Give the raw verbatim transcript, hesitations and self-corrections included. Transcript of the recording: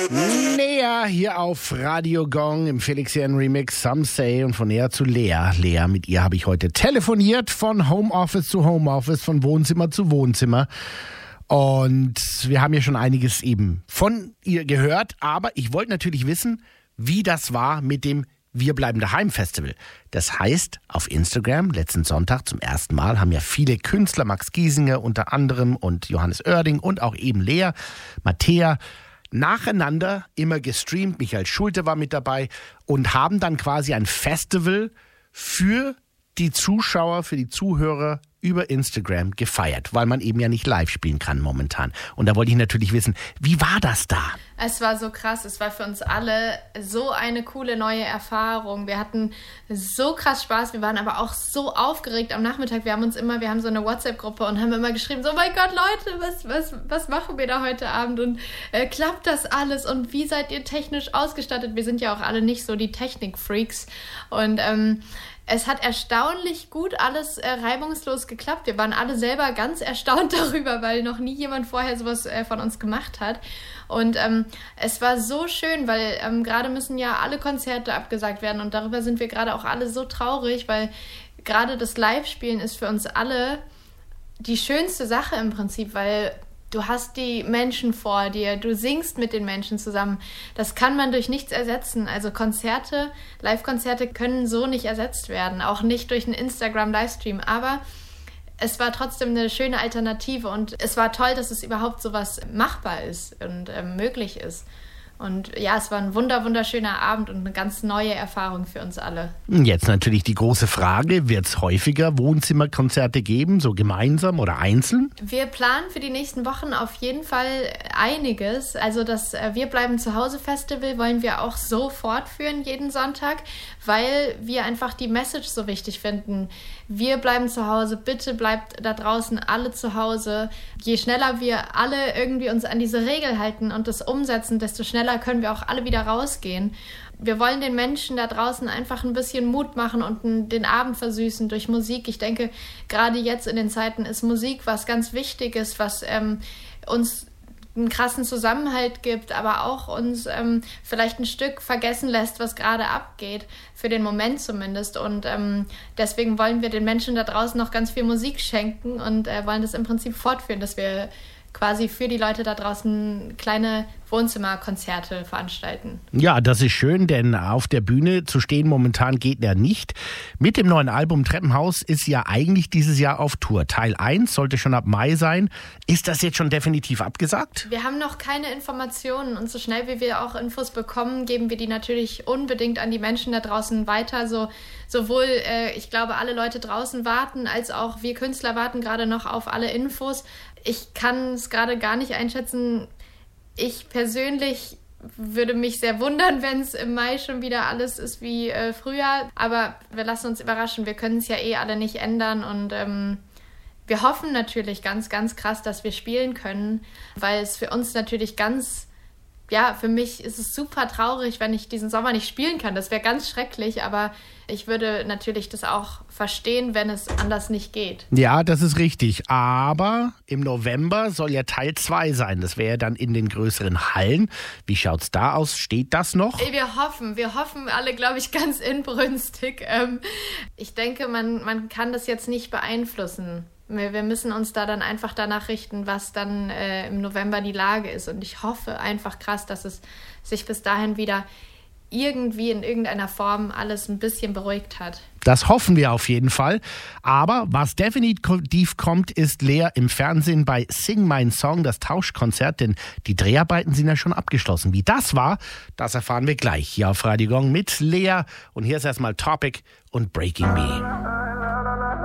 Lea hier auf Radio Gong im Felixian Remix Some Say und von Lea zu Lea. Lea, mit ihr habe ich heute telefoniert von Homeoffice zu Homeoffice, von Wohnzimmer zu Wohnzimmer. Und wir haben ja schon einiges eben von ihr gehört, aber ich wollte natürlich wissen, wie das war mit dem Wir bleiben daheim Festival. Das heißt, auf Instagram letzten Sonntag zum ersten Mal haben ja viele Künstler, Max Giesinger unter anderem und Johannes Oerding und auch eben Lea, Mattea, nacheinander immer gestreamt. Michael Schulte war mit dabei und haben dann quasi ein Festival für die Zuschauer, für die Zuhörer über Instagram gefeiert, weil man eben ja nicht live spielen kann momentan. Und da wollte ich natürlich wissen, wie war das da? Es war so krass, es war für uns alle so eine coole neue Erfahrung. Wir hatten so krass Spaß, wir waren aber auch so aufgeregt am Nachmittag. Wir haben uns immer, wir haben so eine WhatsApp-Gruppe und haben immer geschrieben, so, oh mein Gott, Leute, was, was, was machen wir da heute Abend und äh, klappt das alles und wie seid ihr technisch ausgestattet? Wir sind ja auch alle nicht so die Technik-Freaks und ähm, es hat erstaunlich gut alles äh, reibungslos geklappt. Wir waren alle selber ganz erstaunt darüber, weil noch nie jemand vorher sowas äh, von uns gemacht hat. Und ähm, es war so schön, weil ähm, gerade müssen ja alle Konzerte abgesagt werden und darüber sind wir gerade auch alle so traurig, weil gerade das Live-Spielen ist für uns alle die schönste Sache im Prinzip, weil du hast die Menschen vor dir, du singst mit den Menschen zusammen. Das kann man durch nichts ersetzen. Also Konzerte, Live-Konzerte können so nicht ersetzt werden, auch nicht durch einen Instagram-Livestream. Aber es war trotzdem eine schöne Alternative und es war toll, dass es überhaupt sowas machbar ist und äh, möglich ist. Und ja, es war ein wunder, wunderschöner Abend und eine ganz neue Erfahrung für uns alle. Jetzt natürlich die große Frage, wird es häufiger Wohnzimmerkonzerte geben, so gemeinsam oder einzeln? Wir planen für die nächsten Wochen auf jeden Fall einiges. Also das Wir bleiben zu Hause Festival wollen wir auch so fortführen jeden Sonntag, weil wir einfach die Message so wichtig finden. Wir bleiben zu Hause, bitte bleibt da draußen alle zu Hause. Je schneller wir alle irgendwie uns an diese Regel halten und das umsetzen, desto schneller können wir auch alle wieder rausgehen. Wir wollen den Menschen da draußen einfach ein bisschen Mut machen und den Abend versüßen durch Musik. Ich denke, gerade jetzt in den Zeiten ist Musik was ganz Wichtiges, was ähm, uns einen krassen Zusammenhalt gibt, aber auch uns ähm, vielleicht ein Stück vergessen lässt, was gerade abgeht, für den Moment zumindest. Und ähm, deswegen wollen wir den Menschen da draußen noch ganz viel Musik schenken und äh, wollen das im Prinzip fortführen, dass wir quasi für die Leute da draußen kleine Wohnzimmerkonzerte veranstalten. Ja, das ist schön, denn auf der Bühne zu stehen momentan geht ja nicht. Mit dem neuen Album Treppenhaus ist ja eigentlich dieses Jahr auf Tour. Teil eins sollte schon ab Mai sein. Ist das jetzt schon definitiv abgesagt? Wir haben noch keine Informationen und so schnell wie wir auch Infos bekommen, geben wir die natürlich unbedingt an die Menschen da draußen weiter. So, sowohl, äh, ich glaube, alle Leute draußen warten, als auch wir Künstler warten gerade noch auf alle Infos. Ich kann es gerade gar nicht einschätzen. Ich persönlich würde mich sehr wundern, wenn es im Mai schon wieder alles ist wie äh, früher. Aber wir lassen uns überraschen. Wir können es ja eh alle nicht ändern. Und ähm, wir hoffen natürlich ganz, ganz krass, dass wir spielen können. Weil es für uns natürlich ganz... Ja, für mich ist es super traurig, wenn ich diesen Sommer nicht spielen kann. Das wäre ganz schrecklich, aber ich würde natürlich das auch verstehen, wenn es anders nicht geht. Ja, das ist richtig. Aber im November soll ja Teil zwei sein. Das wäre ja dann in den größeren Hallen. Wie schaut's da aus? Steht das noch? Wir hoffen. Wir hoffen alle, glaube ich, ganz inbrünstig. Ähm, ich denke, man, man kann das jetzt nicht beeinflussen. Wir müssen uns da dann einfach danach richten, was dann äh, im November die Lage ist. Und ich hoffe einfach krass, dass es sich bis dahin wieder irgendwie in irgendeiner Form alles ein bisschen beruhigt hat. Das hoffen wir auf jeden Fall. Aber was definitiv kommt, ist Lea im Fernsehen bei Sing Mein Song, das Tauschkonzert. Denn die Dreharbeiten sind ja schon abgeschlossen. Wie das war, das erfahren wir gleich hier auf Radio Gong mit Lea. Und hier ist erstmal Topic und Breaking Me.